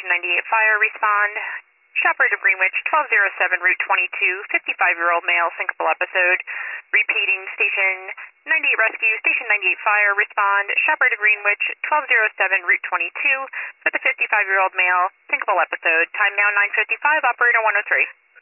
Station 98 Fire, respond. Operator Greenwich, 1207 Route 22, 55-year-old male, syncopal episode. Repeating, Station 98 Rescue, Station 98 Fire, respond. Operator Greenwich, 1207 Route 22, with a 55-year-old male, syncopal episode. Time now 9:55, Operator 103.